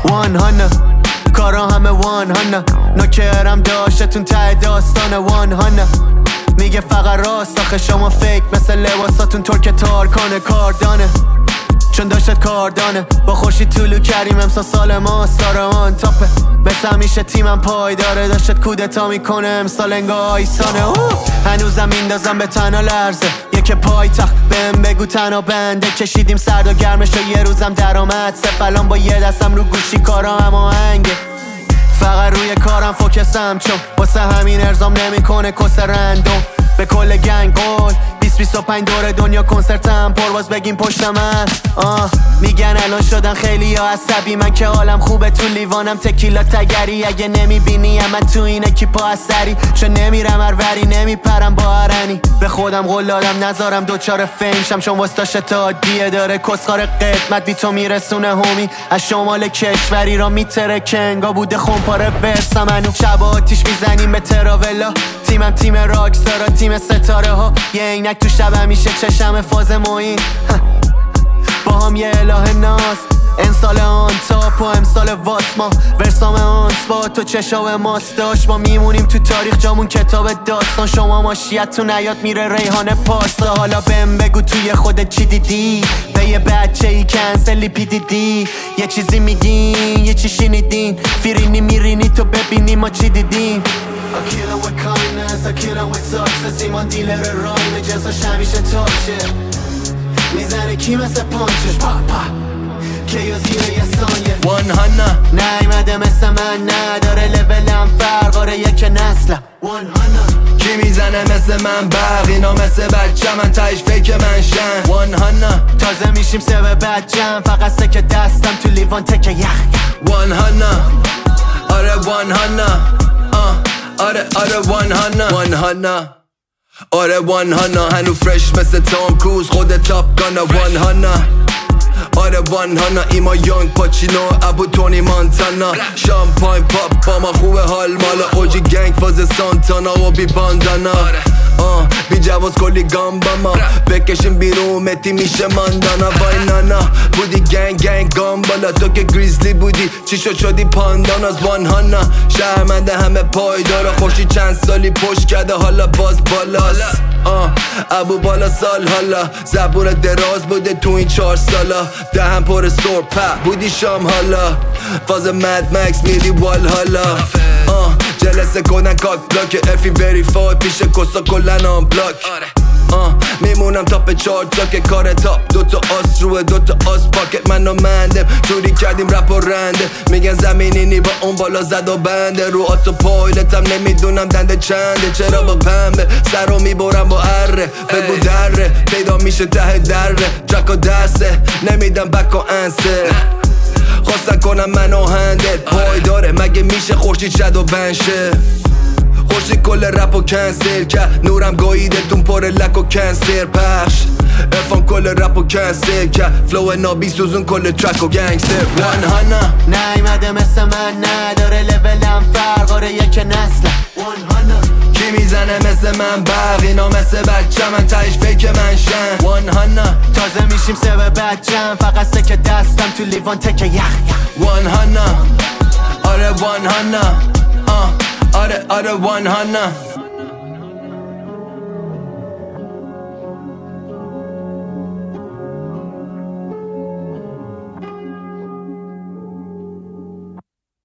وان هانا کارا همه وان هانا نوکرم داشتتون ته داستان وان هانا میگه فقط راست آخه شما فیک مثل لباساتون ترک تارکانه کاردانه چون داشتت کاردانه با خوشی طولو کریم امسا سال ماست داره آن تاپه مثل همیشه تیمم پای داره داشتت کودتا میکنه امسال انگاه آیسانه هنوزم میندازم به تنها لرزه یک پای تخت بهم بگو تنها بنده کشیدیم سرد و گرمش و یه روزم درآمد سفلان با یه دستم رو گوشی کارا هم آهنگه فقط روی کارم فوکسم چون واسه همین ارزام نمیکنه کس رندوم به کل گنگ قول 20-25 دور دنیا کنسرتم پرواز بگیم پشت من میگن الان شدن خیلی یا عصبی من که حالم خوبه تو لیوانم تکیلا تگری اگه نمیبینی من تو این اکیپا اثری چون نمیرم اروری نمیپرم با هرنی به خودم قول دادم نذارم دوچار فیم شم چون واسطاش تا دیه داره کسخار قدمت بی تو میرسونه هومی از شمال کشوری را میتره کنگا بوده خونپاره برسم هنو شب آتیش میزنیم به تراولا تیمم تیم راکستارا تیم ستاره ها یه عینک تو شب همیشه چشم فاز موین با هم یه اله ناس انسال آن تاپ و امسال واسما ورسام آن سپات و چشاو ماستاش ما میمونیم تو تاریخ جامون کتاب داستان شما ماشیت تو نیاد میره ریحانه پاستا حالا بهم بگو توی خودت چی دیدی به یه بچه ای کنسلی پی دیدی یه چیزی میگین یه چی شنیدین فیرینی میرینی تو ببینی ما چی دیدیم I kill it with kindness, I kill it with success ایمان دیلر رایم جنساش همیشه تاشه میزنه کی مثل پانچش پا پا که یا زیره یه ثانیه وان هانا نیمده مثل من نداره لولم فرقاره یک نسلم وان هانا کی میزنه مثل من برق اینا مثل بچه من تایش فیک من شن وان هانا تازه میشیم سه به بچم فقط سکه دستم تو لیوان تکه یخ وان هانا آره وان هانا آره وان هانا آره وان هانا هنو فرش مثل تام کروز خود تاپ گانا وان هانا آره وان هانا ایما یانگ پاچینو ابو تونی مانتانا شامپاین پاپ با ما خوبه حال مالا اوجی گنگ فاز سانتانا و بی باندانا بی جواز کلی گام با ما بکشیم بیرون متی میشه ماندانا وای نانا بودی گنگ گام بالا تو که گریزلی بودی چی شدی پانداناز وان هانا شرمنده همه پایدارا خوشی چند سالی پشت کرده حالا باز بالاست ابو بالا سال حالا زبور دراز بوده تو این 4 سالا دهم پر سرپا بودی شام حالا فاز مد مکس میری وال حالا جلسه کنن کاک بلاک افی وریفای پیش کسا کلن آن بلاک میمونم تاپ 4 تا که کار تاپ دوتا آس روه دوتا آس پاکت من و مندم جوری کردیم رپ و رنده میگن زمینینی با اون بالا زد و بنده رو آتو پایلتم نمیدونم دنده چنده چرا با پنبه سر رو میبرم با اره بگو دره پیدا میشه ته دره جک و دسته نمیدم بک و انسه خواستن کنم منو هندل پای داره مگه میشه خورشید شد و بنشه خوشی کل رپ و کنسل کرد نورم گاییدتون پر لک و کنسر پخش افان کل رپ و کنسل کرد فلو نابی سوزون کل ترک و گنگستر وان هانا نیمده مثل من نداره لولم فرقاره یک نسلم وان هانا کی میزنه مثل من برق اینا مثل بچه من تایش فیک من شن وان هانا تازه میشیم سه به بچم فقط سکه دستم تو لیوان تکه یخ وان هانا آره وان هانا آره وان هانا